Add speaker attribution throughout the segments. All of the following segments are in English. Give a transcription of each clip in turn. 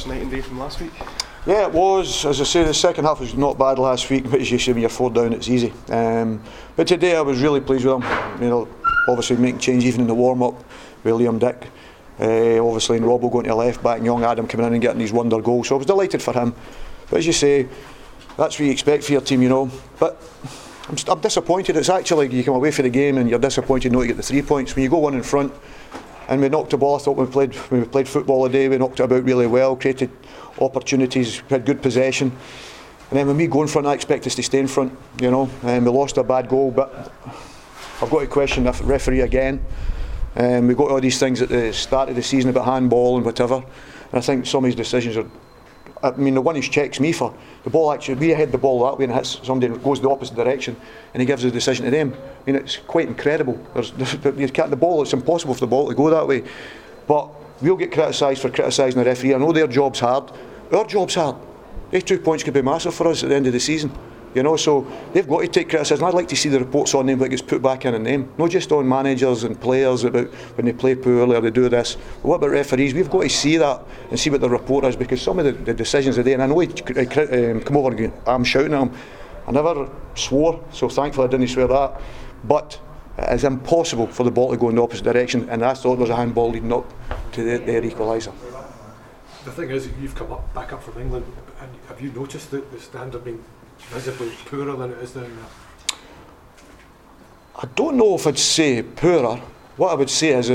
Speaker 1: difference night and day from last week?
Speaker 2: Yeah, it was. As I say, the second half was not bad last week, but as you say, when you're 4 down, it's easy. But today I was really pleased with them. Obviously making change even in the warm-up with Liam Dick. Obviously, and Robbo going to left back, and young Adam coming in and getting his wonder goal. So I was delighted for him. But as you say, that's what you expect for your team, But I'm disappointed. It's actually, you come away from the game and you're disappointed not to get the 3 points. When you go one in front, and we knocked the ball, I thought when we played football today, we knocked it about really well, created opportunities, had good possession. And then when we go in front, I expect us to stay in front, and we lost a bad goal. But I've got to question the referee again. We got all these things at the start of the season about handball and whatever, and I think some of his decisions are. The one he checks me for, the ball actually, we head the ball that way and it hits somebody and it goes the opposite direction and he gives a decision to them. It's quite incredible. The ball, it's impossible for the ball to go that way. But we'll get criticised for criticising the referee. I know their job's hard. Our job's hard. These 2 points could be massive for us at the end of the season. So they've got to take criticism. I'd like to see the reports on them that gets put back in on them, not just on managers and players about when they play poorly or they do this. But what about referees? We've got to see that and see what the report is, because some of the decisions today, and I know he come over and I'm shouting at him. I never swore, so thankfully I didn't swear that. But it is impossible for the ball to go in the opposite direction, and I thought there was a handball leading up to their equaliser.
Speaker 3: The thing is, you've come back up from England, and have you noticed that the standard being visibly poorer than it is down there?
Speaker 2: I don't know if I'd say poorer. What I would say is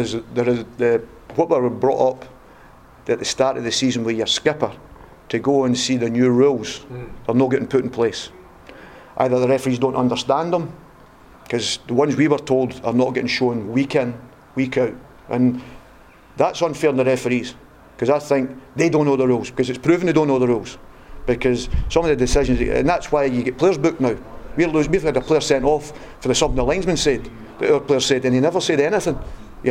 Speaker 2: what we were brought up at the start of the season with your skipper to go and see the new rules. They're not getting put in place. Either the referees don't understand them, because the ones we were told are not getting shown week in, week out, and that's unfair on the referees, because I think they don't know the rules, because it's proven they don't know the rules. Because some of the decisions, and that's why you get players booked now. We've had a player sent off for something the linesman said, that our player said, and he never said anything,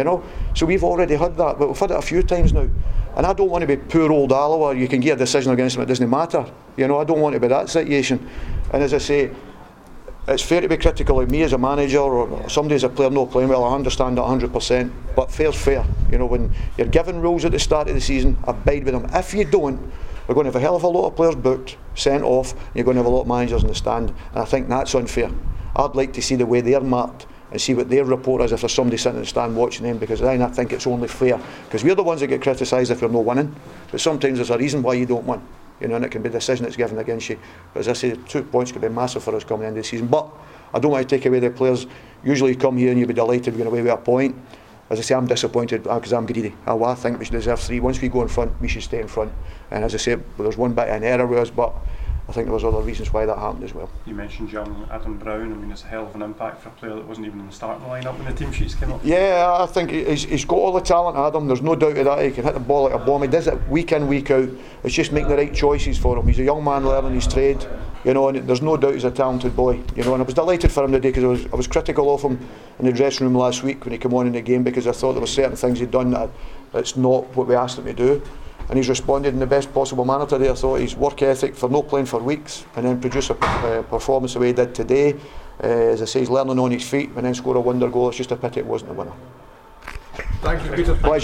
Speaker 2: So we've already had that, but we've had it a few times now. And I don't want to be poor old Alloa, you can get a decision against him, it doesn't matter. I don't want to be that situation. And as I say, it's fair to be critical of me as a manager or somebody as a player not playing well. I understand that 100%, but fair's fair. When you're given rules at the start of the season, abide with them. If you don't, we're going to have a hell of a lot of players booked, sent off, and you're going to have a lot of managers in the stand, and I think that's unfair. I'd like to see the way they're marked and see what their report is if there's somebody sitting in the stand watching them, because then I think it's only fair, because we're the ones that get criticised if you're not winning, but sometimes there's a reason why you don't win, and it can be a decision that's given against you. But as I say, 2 points could be massive for us coming into the season, but I don't want to take away the players. Usually you come here and you'll be delighted we're going away with a point. As I say, I'm disappointed because I'm greedy. I think we should deserve 3. Once we go in front, we should stay in front. And as I say, there's one bit of an error with us, but I think there was other reasons why that happened as well.
Speaker 1: You mentioned young Adam Brown. It's a hell of an impact for a player that wasn't even in the starting lineup when the team sheets came up.
Speaker 2: Yeah, I think he's got all the talent, Adam. There's no doubt of that. He can hit the ball like a bomb. He does it week in, week out. It's just making the right choices for him. He's a young man learning his trade, and there's no doubt he's a talented boy. And I was delighted for him today, because I was critical of him in the dressing room last week when he came on in the game, because I thought there were certain things he'd done that it's not what we asked him to do. And he's responded in the best possible manner today. I thought his work ethic for not playing for weeks and then produce a performance the way he did today. As I say, he's learning on his feet and then score a wonder goal. It's just a pity it wasn't a winner.
Speaker 3: Thank you, Peter.
Speaker 2: Pleasure.